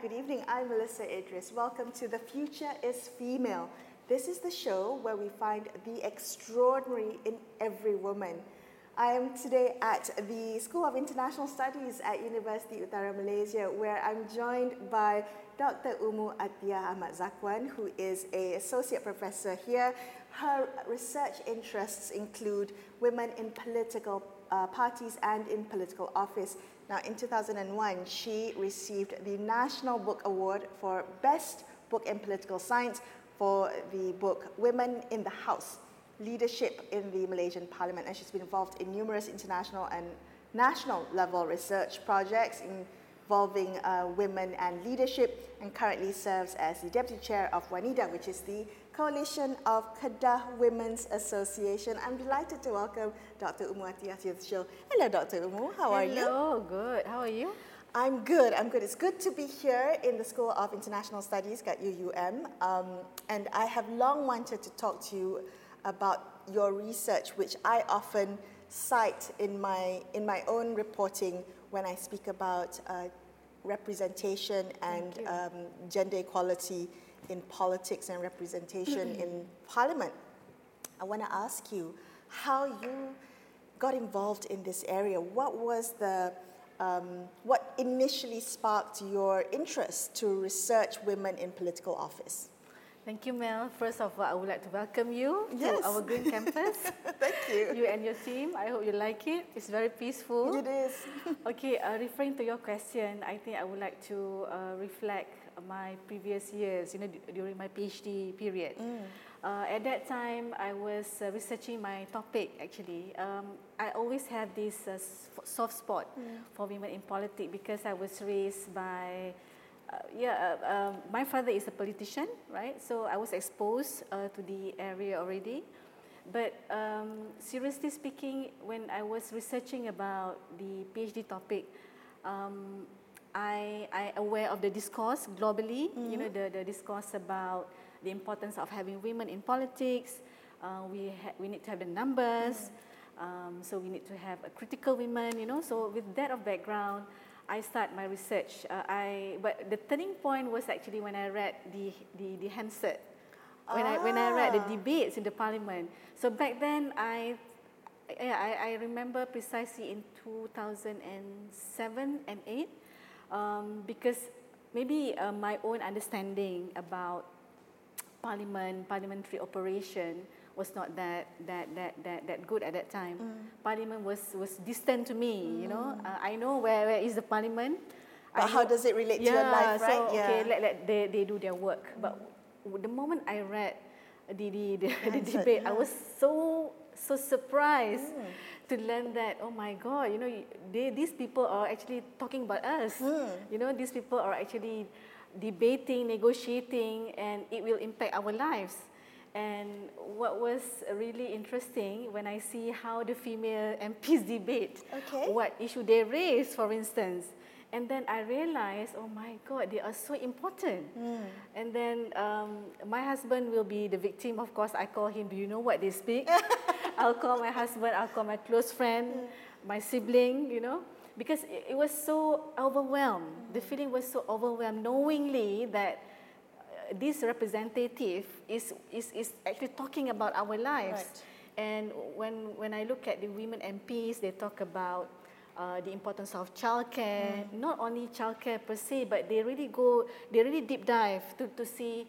good evening. I'm Melissa Idris. Welcome to The Future is Female. This is the show where we find the extraordinary in every woman. I am today at the School of International Studies at University Utara Malaysia, where I'm joined by Dr. Umu Atiyah Ahmad Zakwan, who is an associate professor here. Her research interests include women in political parties and in political office. Now, in 2001, she received the National Book Award for Best Book in Political Science for the book Women in the House: Leadership in the Malaysian Parliament, and she's been involved in numerous international and national level research projects involving women and leadership, and currently serves as the Deputy Chair of WANIDA, which is the Coalition of Kedah Women's Association. I'm delighted to welcome Dr. Umu Atiyah to the show. Hello, Dr. Umu. How are you? Hello, good. How are you? I'm good. It's good to be here in the School of International Studies at UUM, and I have long wanted to talk to you about your research, which I often cite in my own reporting when I speak about representation and gender equality in politics and representation in Parliament. I want to ask you how you got involved in this area. What was what initially sparked your interest to research women in political office? Thank you, Mel. First of all, I would like to welcome you Yes. to our green campus. Thank you. You and your team. I hope you like it. It's very peaceful. It is. Okay, referring to your question, I think I would like to reflect my previous years, during my PhD period. At that time, I was researching my topic, actually. I always have this soft spot for women in politics because I was raised by my father is a politician, right? So I was exposed to the area already. But seriously speaking, when I was researching about the PhD topic, I aware of the discourse globally, the discourse about the importance of having women in politics. We need to have the numbers, so we need to have a critical women, So with that of background, I start my research. But the turning point was actually when I read the Hansard, when I read the debates in the Parliament. So back then, I remember precisely in 2007 and 8, because maybe my own understanding about parliamentary operation was not that good at that time. Parliament was distant to me, I know where is the Parliament. But how does it relate to your life, right? So, okay, let they do their work. But the moment I read the debate, I was so surprised to learn that, oh my God, these people are actually talking about us. These people are actually debating, negotiating, and it will impact our lives. And what was really interesting when I see how the female MPs debate, what issue they raise, for instance, and then I realized, oh my God, they are so important. And then my husband will be the victim. Of course, I call him, do you know what they speak? I'll call my husband, I'll call my close friend, my sibling, because it was so overwhelmed. The feeling was so overwhelmed, knowingly that this representative is actually talking about our lives. Right. And when I look at the women MPs, they talk about the importance of childcare, not only childcare per se, but they really deep dive to see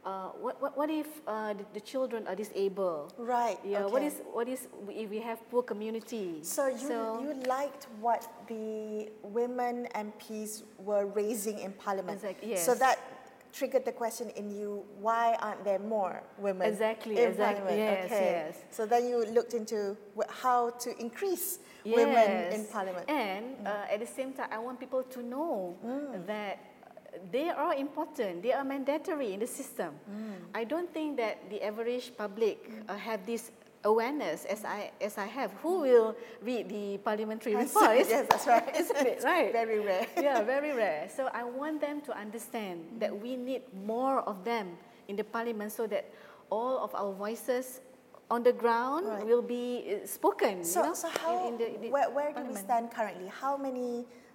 what if the children are disabled? Right. Yeah. Okay. What is if we have poor community? So you liked what the women MPs were raising in Parliament. Exactly. Yes. So that triggered the question in you: why aren't there more women in Parliament? Yes, yes. So then you looked into how to increase women in Parliament. And at the same time, I want people to know that they are important. They are mandatory in the system. I don't think that the average public have this awareness as I have. Who will read the parliamentary report? Yes, that's right. Isn't it right? Very rare. Yeah, very rare. So I want them to understand that we need more of them in the parliament, so that all of our voices on the ground will be spoken. So, in the where do we parliament. stand currently? How many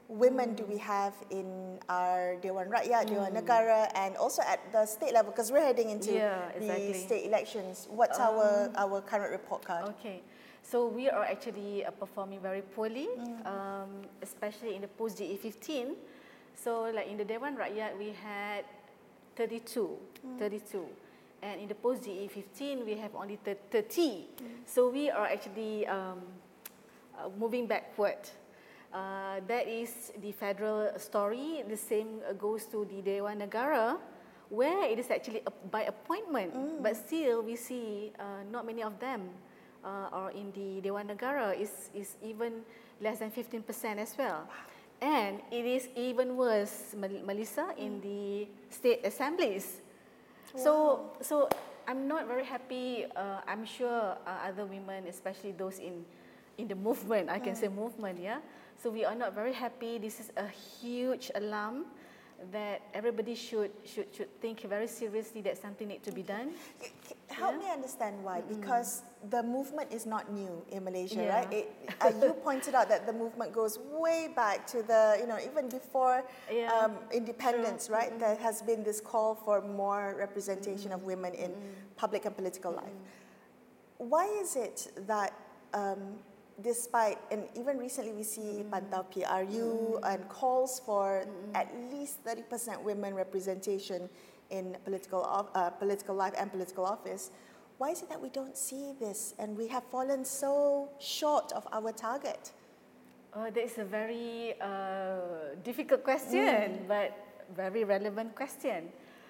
women do we have in our Dewan Rakyat, Dewan Negara, and also at the state level? Because we're heading into the state elections. What's our current report card? Okay, so we are actually performing very poorly, especially in the post DE 15. So like in the Dewan Rakyat, we had 32. And in the post DE 15, we have only 30. So we are actually moving backward. That is the federal story. The same goes to the Dewan Negara, where it is actually by appointment. But still, we see not many of them are in the Dewan Negara. Is even less than 15% as well. And it is even worse, Melissa, in the state assemblies. Wow. So I'm not very happy. I'm sure other women, especially those in the movement, I can say movement, yeah. So we are not very happy. This is a huge alarm that everybody should think very seriously that something needs to be done. Help me understand why, because the movement is not new in Malaysia, right? You pointed out that the movement goes way back to the, even before independence, right? There has been this call for more representation of women in public and political life. Why is it that despite, and even recently we see Pantau PRU and calls for at least 30% women representation in political life and political office, why is it that we don't see this and we have fallen so short of our target? That is a very difficult question, but very relevant question.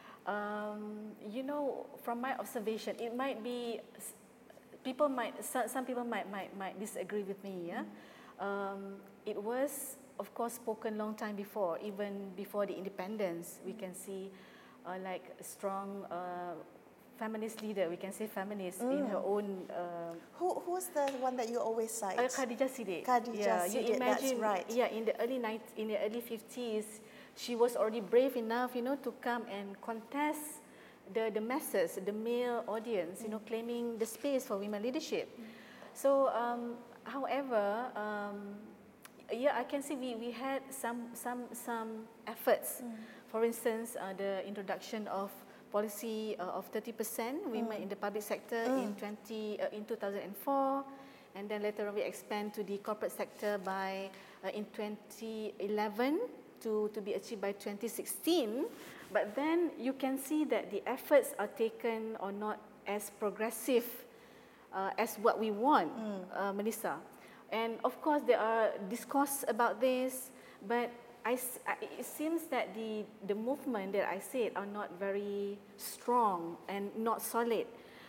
From my observation, it might be some people might disagree with me. It was, of course, spoken long time before, even before the independence. We can see like a strong feminist leader. We can say feminist in her own. Who's the one that you always cite? Khadijah Siddiq. Khadijah Siddiq, you imagine, that's right. Yeah, in the early 50s, she was already brave enough, to come and contest the masses, the male audience, claiming the space for women leadership. So, however, I can see we had some efforts. For instance, the introduction of policy of 30% women in the public sector in 2004, and then later on we expand to the corporate sector by in 2011 to be achieved by 2016. But then you can see that the efforts are taken or not as progressive as what we want, Melissa. And of course there are discourse about this, but it seems that the movement that I said are not very strong and not solid.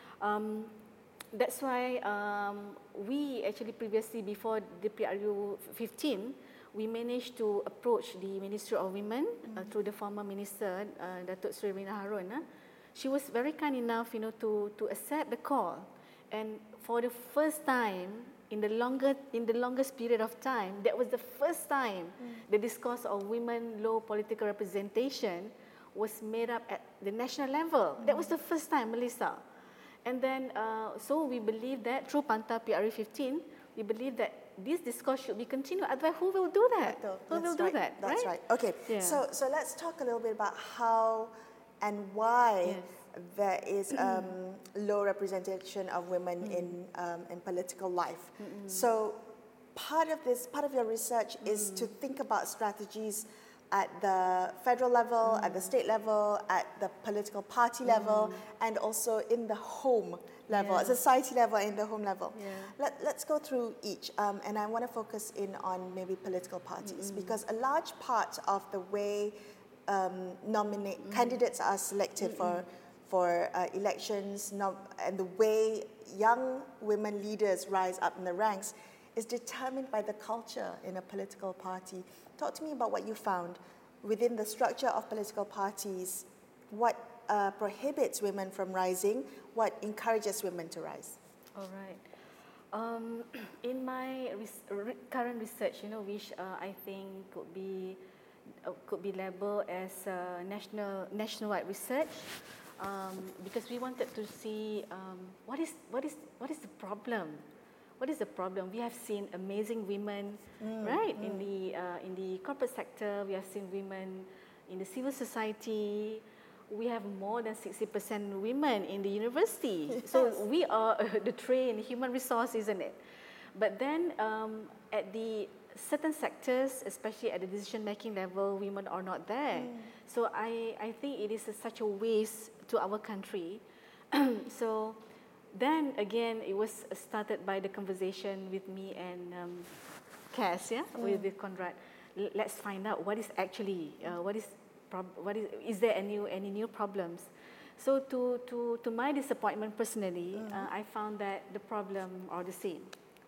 That's why we actually previously, before the PRU 15, we managed to approach the Ministry of Women through the former minister, Datuk Sri Rina Harun. She was very kind enough, to accept the call. And for the first time, in the longest period of time, that was the first time the discourse of women low political representation was made up at the national level. That was the first time, Melissa. And then, so we believe that through Pantau PRU 15, we believe that this discourse should be continued. Otherwise, who will do that? Who will do that? That's right. Okay. Yeah. So let's talk a little bit about how and why there is low representation of women in political life. So part of your research is to think about strategies at the federal level, at the state level, at the political party level, and also in the home level, at society level, and in the home level. Let's go through each, and I want to focus in on maybe political parties, because a large part of the way candidates are selected for elections, and the way young women leaders rise up in the ranks is determined by the culture in a political party. Talk to me about what you found within the structure of political parties. What prohibits women from rising? What encourages women to rise? All right. In my current research, which I think could be labeled as nationwide research, because we wanted to see what is the problem. what is the problem? We have seen amazing women, right, in the corporate sector. We have seen women in the civil society. We have more than 60% women in the university. Yes. So we are the trained human resource, isn't it? But then at the certain sectors, especially at the decision-making level, women are not there. So I think it is such a waste to our country. So then again, it was started by the conversation with me and Cass, with Conrad. Let's find out what is actually, is there any new problems? So to my disappointment personally, I found that the problem are the same.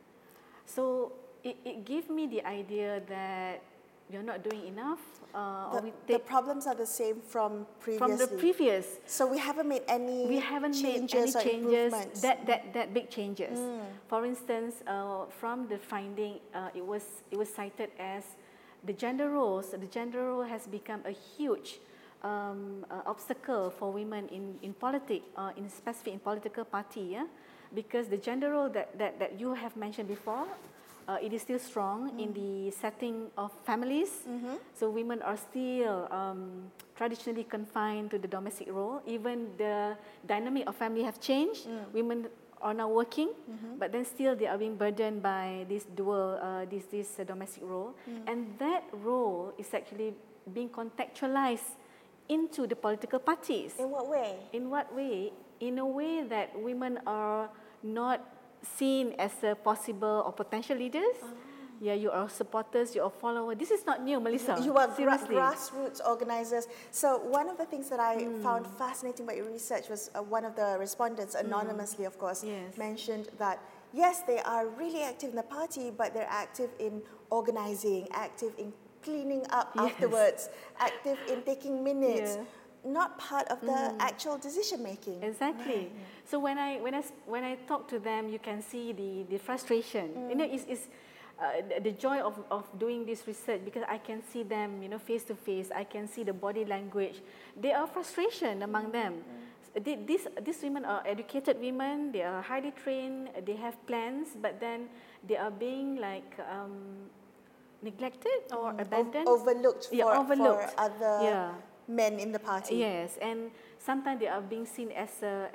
So it gave me the idea that you're not doing enough. The problems are the same from previously. From the previous. So we haven't made any changes or improvements. that big changes. For instance, from the finding, it was cited as the gender roles. The gender role has become a huge obstacle for women in politics, in specific in political party, because the gender role that you have mentioned before, it is still strong in the setting of families. So women are still traditionally confined to the domestic role. Even the dynamic of family have changed. Women are now working, but then still they are being burdened by this dual, this domestic role. And that role is actually being contextualized into the political parties. In what way? In what way? In a way that women are not seen as a possible or potential leaders. Yeah, you are supporters, you are followers. This is not new, Melissa. You are seriously. grassroots organizers. So one of the things that I found fascinating about your research was one of the respondents, anonymously of course, mentioned that yes, they are really active in the party, but they're active in organizing, active in cleaning up afterwards, active in taking minutes. Not part of the actual decision making. Exactly. So when I talk to them, you can see the frustration. You know, it's the joy of doing this research, because I can see them, you know, face to face. I can see the body language. There are frustration among them. These women are educated women. They are highly trained. They have plans, but then they are being like neglected or abandoned, overlooked for other men in the party. Yes, and sometimes they are being seen as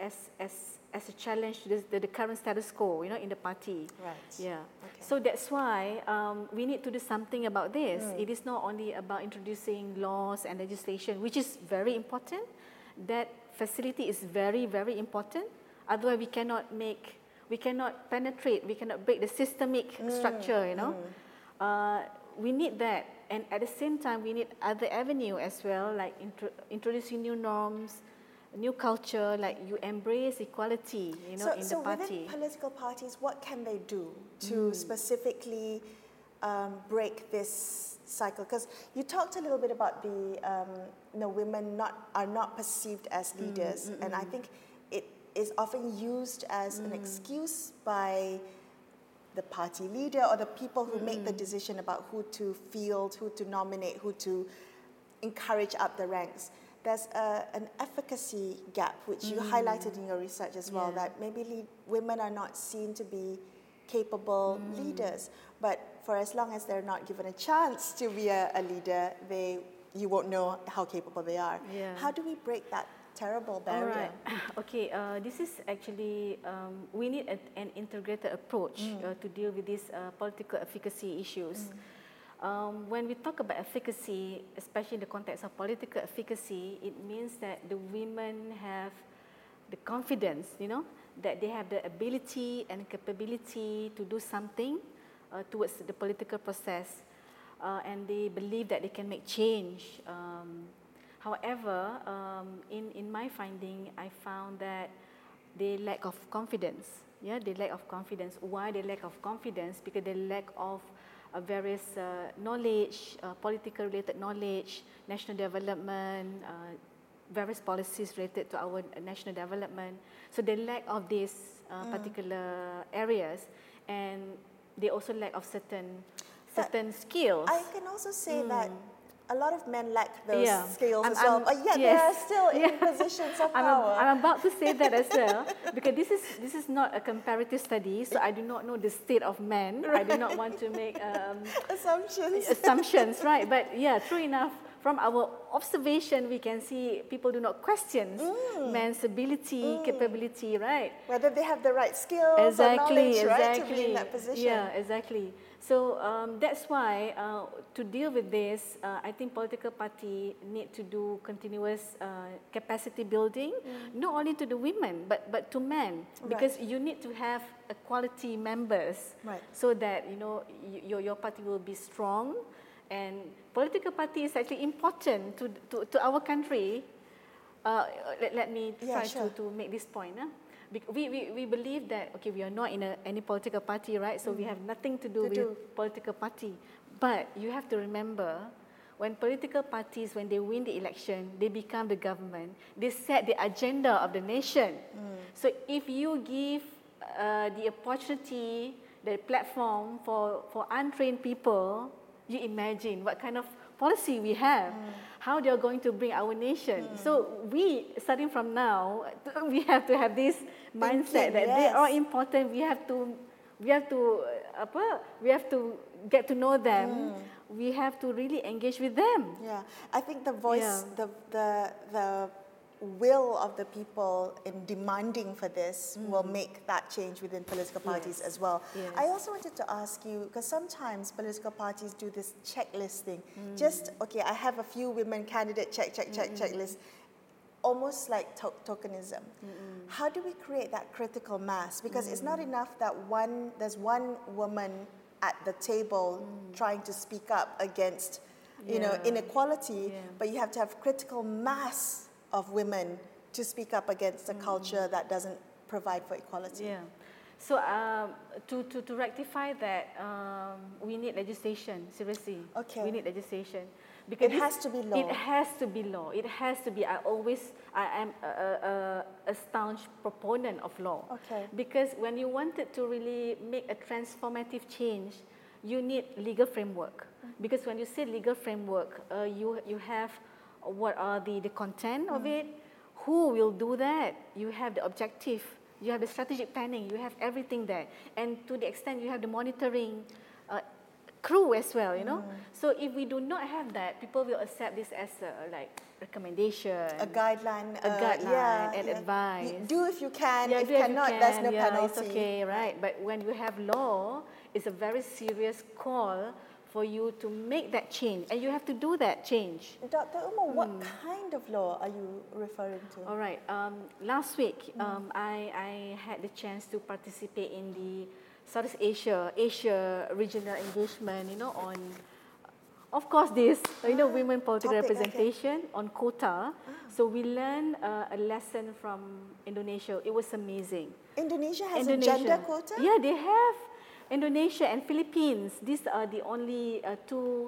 a challenge to the current status quo, you know, in the party. Right. Yeah. Okay. So that's why we need to do something about this. It is not only about introducing laws and legislation, which is very important. That facility is very, very important. Otherwise, we cannot penetrate, we cannot break the systemic structure, you know. We need that. And at the same time, we need other avenue as well, like introducing new norms, new culture, like you embrace equality, you know, in the party. So within political parties, what can they do to specifically break this cycle? Because you talked a little bit about the, women are not perceived as leaders, and I think it is often used as an excuse by the party leader or the people who make the decision about who to field, who to nominate, who to encourage up the ranks. There's an efficacy gap, which you highlighted in your research as well, that maybe women are not seen to be capable leaders. But for as long as they're not given a chance to be a leader, you won't know how capable they are. Yeah. How do we break that terrible barrier? All right. Okay, this is actually, we need an integrated approach to deal with these political efficacy issues. When we talk about efficacy, especially in the context of political efficacy, it means that the women have the confidence, you know, that they have the ability and capability to do something towards the political process, and they believe that they can make change. However, in my finding, I found that they lack of confidence. Yeah, they lack of confidence. Why they lack of confidence? Because they lack of various knowledge, political related knowledge, national development, various policies related to our national development. So they lack of these particular areas, and they also lack of certain skills. I can also say that a lot of men lack those Yeah. skills as well, but yet they are still in positions of power. I'm about to say that as well, because this is not a comparative study, so I do not know the state of men. I do not want to make assumptions, right? But yeah, true enough, from our observation, we can see people do not question men's ability, capability, right? Whether they have the right skills or knowledge, right, to be in that position. Yeah, exactly. So that's why to deal with this, I think political party need to do continuous capacity building, not only to the women but to men, because you need to have equality members, so that your party will be strong. And political party is actually important to our country. Let me try to make this point. We believe that, okay, we are not in any political party, right? So we have nothing to do with political party. But you have to remember, when political parties, when they win the election, they become the government. They set the agenda of the nation. So if you give the opportunity, the platform for untrained people, you imagine what kind of policy we have, how they are going to bring our nation. So we, starting from now, we have to have this mindset that they are important. We have to get to know them. We have to really engage with them. Yeah, I think the voice, the will of the people in demanding for this will make that change within political parties as well. I also wanted to ask you, because sometimes political parties do this checklist thing. Just, okay, I have a few women candidate, checklist, almost like tokenism. How do we create that critical mass? Because it's not enough that there's one woman at the table trying to speak up against inequality, but you have to have critical mass of women to speak up against a culture that doesn't provide for equality. Yeah. So to rectify that, we need legislation. Seriously, we need legislation. Because it has to be law. It has to be law. It has to be. I am a staunch proponent of law. Because when you wanted to really make a transformative change, you need legal framework. Because when you say legal framework, you have what are the content of it, who will do that, you have the objective, you have the strategic planning, you have everything there. And to the extent you have the monitoring crew as well, So if we do not have that, people will accept this as a recommendation, a guideline, and advice. Do if you can, if cannot, there's no penalty. It's okay, right? But when you have law, it's a very serious call for you to make that change, and you have to do that change. Dr. Uma, what kind of law are you referring to? All right. Last week, I had the chance to participate in the Southeast Asia regional engagement, on, of course, this, women political representation on quota. So we learned a lesson from Indonesia. It was amazing. Indonesia has a gender quota? Yeah, they have. Indonesia and Philippines, these are the only two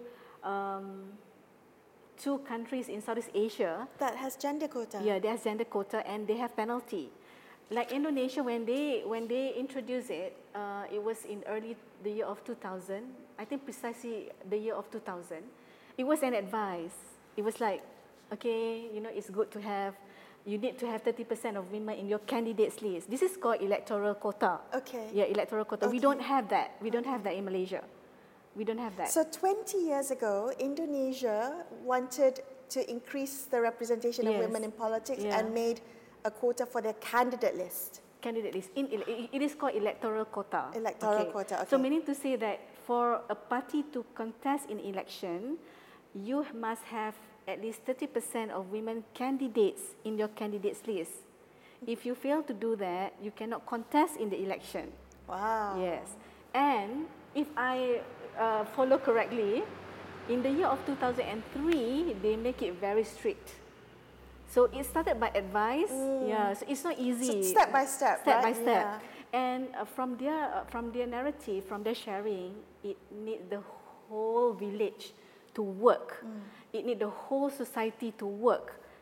countries in Southeast Asia that has gender quota. Yeah, they have gender quota, and they have penalty. Like Indonesia, when they introduced it, it was in the year of 2000. I think precisely the year of 2000. It was an advice. It was like, okay, it's good to have. You need to have 30% of women in your candidates list. This is called electoral quota. Okay. Yeah, electoral quota. We don't have that. We don't have that in Malaysia. We don't have that. So 20 years ago, Indonesia wanted to increase the representation of women in politics and made a quota for their candidate list. Candidate list. It is called electoral quota. Electoral quota, okay. So meaning to say that for a party to contest in election, you must have at least 30% of women candidates in your candidates list. If you fail to do that, you cannot contest in the election. Wow. Yes. And if I follow correctly, in the year of 2003, they make it very strict. So it started by advice. Yeah, so it's not easy. So step by step, Step by step. Yeah. And from their narrative, from their sharing, it needs the whole village to work. It needs the whole society to work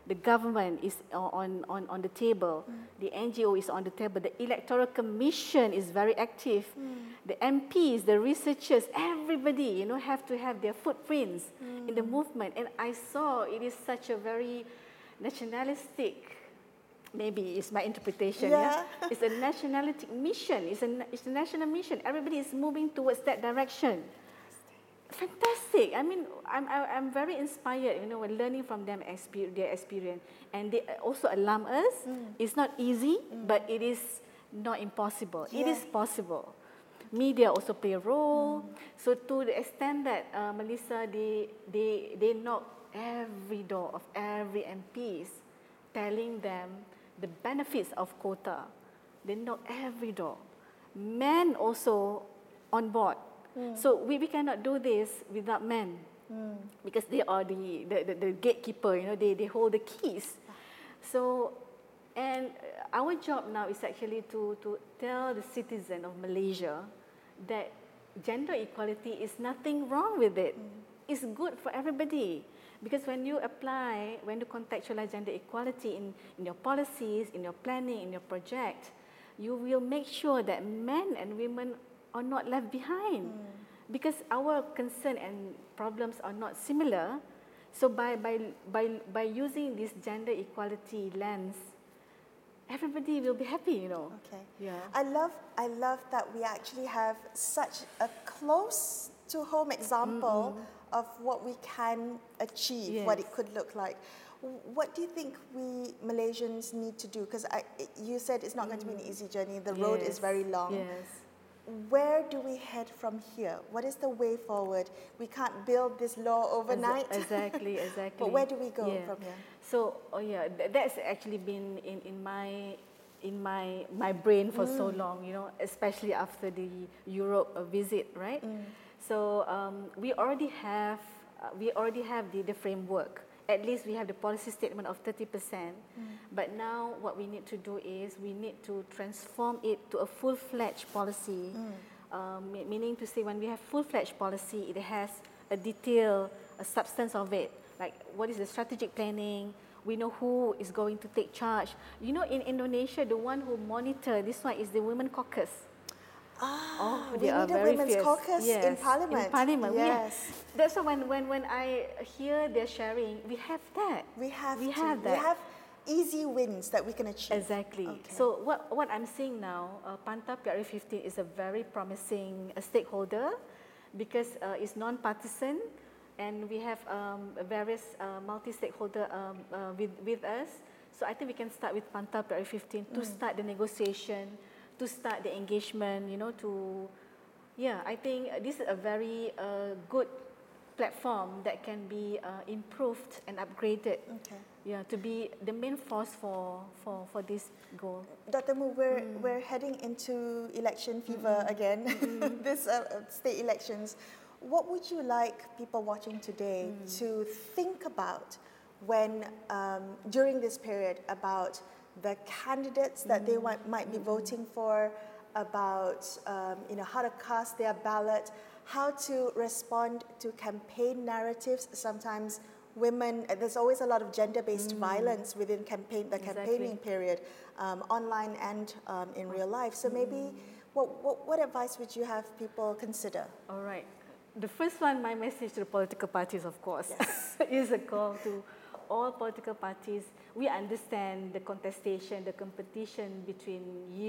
the government is on the table, the NGO is on the table, the Electoral Commission is very active, the MPs, the researchers, everybody, you know, have to have their footprints in the movement. And I saw it is such a very nationalistic, maybe it's my interpretation, it's a nationalistic mission, it's a national mission. Everybody is moving towards that direction. Fantastic. I mean, I'm very inspired, you know, when learning from them their experience. And they also alarm us. It's not easy, but it is not impossible. It is possible. Media also play a role. So to the extent that, Melissa, they knock every door of every MPs, telling them the benefits of quota. They knock every door. Men also on board. So we cannot do this without men, because they are the gatekeeper, you know, they hold the keys. So, and our job now is actually to tell the citizen of Malaysia that gender equality is nothing wrong with it. It's good for everybody. Because when you contextualize gender equality in your policies, in your planning, in your project, you will make sure that men and women are not left behind, because our concern and problems are not similar. So by using this gender equality lens, everybody will be happy, you know. Okay. Yeah. I love that we actually have such a close to home example of what we can achieve, what it could look like. What do you think we Malaysians need to do? Because you said it's not going to be an easy journey. The road is very long. Yes. Where do we head from here? What is the way forward? We can't build this law overnight. Exactly. But where do we go from here? So, that's actually been in my brain for so long, you know, especially after the Europe visit, right? So we already have the framework. At least we have the policy statement of 30%. But now what we need to do is we need to transform it to a full-fledged policy. Meaning to say, when we have full-fledged policy, it has a detail, a substance of it. Like, what is the strategic planning? We know who is going to take charge. You know, in Indonesia, the one who monitor this one is the Women Caucus. We need a women's caucus in Parliament. In Parliament, yes. That's why when I hear their sharing, we have that. We have that. We have easy wins that we can achieve. Exactly. Okay. So what I'm seeing now, PANTA PRU15 is a very promising stakeholder, because it's non-partisan, and we have various multi-stakeholder with us. So I think we can start with PANTA PRU15 to start the negotiation, to start the engagement, you know, I think this is a very good platform that can be improved and upgraded. Okay. Yeah, to be the main force for this goal. Dr. Mu, we're heading into election fever again, this state elections. What would you like people watching today to think about when, during this period, about the candidates that they might be voting for, about how to cast their ballot, how to respond to campaign narratives? Sometimes women, there's always a lot of gender-based violence within the campaigning period, online and in real life. So maybe, what advice would you have people consider? All right. The first one, my message to the political parties, of course, is a call to all political parties. We understand the contestation, the competition between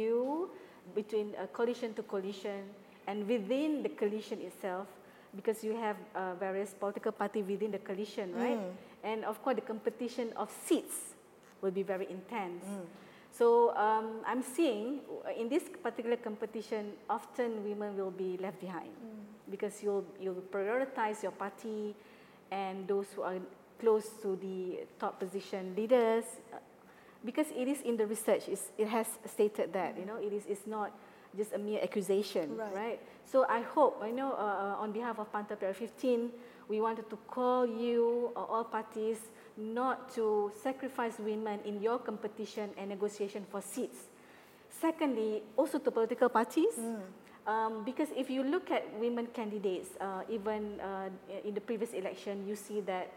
coalition to coalition, and within the coalition itself, because you have various political parties within the coalition, right? And of course, the competition of seats will be very intense. So I'm seeing in this particular competition, often women will be left behind, because you'll prioritize your party and those who are close to the top position leaders, because it is in the research, it has stated that, it's not just a mere accusation, right? So I hope, on behalf of PANTA PRU15, we wanted to call you, all parties, not to sacrifice women in your competition and negotiation for seats. Secondly, also to political parties, because if you look at women candidates, even in the previous election, you see that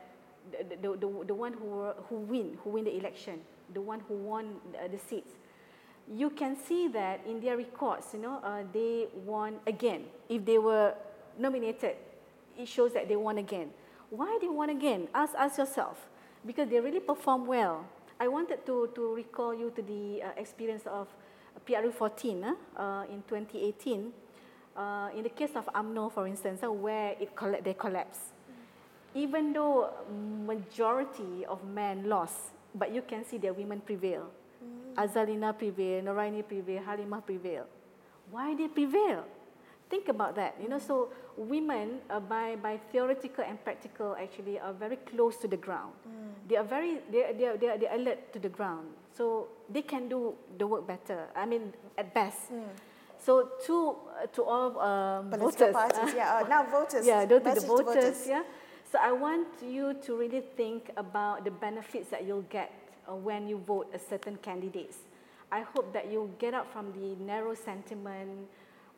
the one who win the election, the one who won the seats, you can see that in their records, they won again. If they were nominated, it shows that they won again. Why they won again? Ask yourself. Because they really perform well. I wanted to recall you to the experience of PRU 14 in 2018. In the case of UMNO, for instance, where they collapsed. Even though majority of men lost, but you can see that women prevail. Azalina prevail, Noraini prevail, Halimah prevail. Why they prevail? Think about that. So women, by theoretical and practical, actually are very close to the ground. They are they're alert to the ground, so they can do the work better. I mean, at best. So to all political voters, parties, now voters, to the voters, voters, So I want you to really think about the benefits that you'll get when you vote a certain candidates. I hope that you get out from the narrow sentiment,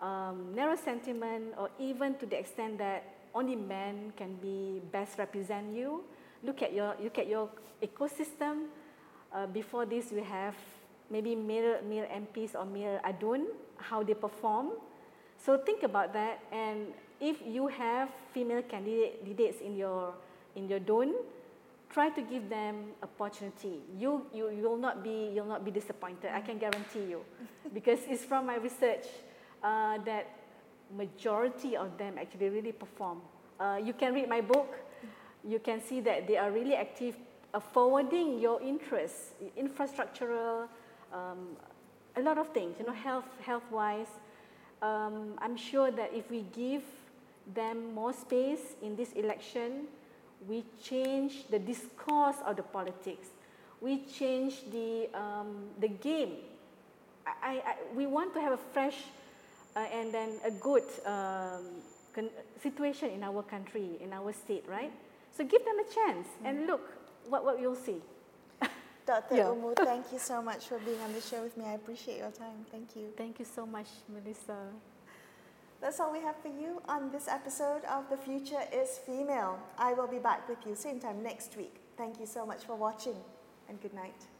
or even to the extent that only men can be best represent you. Look at your ecosystem. Before this, we have maybe male MPs or male adun, how they perform. So think about that, and if you have female candidates in your DUN, try to give them opportunity. You'll not be disappointed. I can guarantee you, because it's from my research that majority of them actually really perform. You can read my book. You can see that they are really active, forwarding your interests, infrastructural, a lot of things. Health-wise. I'm sure that if we give them more space in this election, we change the discourse of the politics. We change the game. We want to have a fresh and then a good situation in our country, in our state, right? So give them a chance and look what you'll see. Dr. Umu, thank you so much for being on the show with me. I appreciate your time. Thank you. Thank you so much, Melissa. That's all we have for you on this episode of The Future is Female. I will be back with you same time next week. Thank you so much for watching, and good night.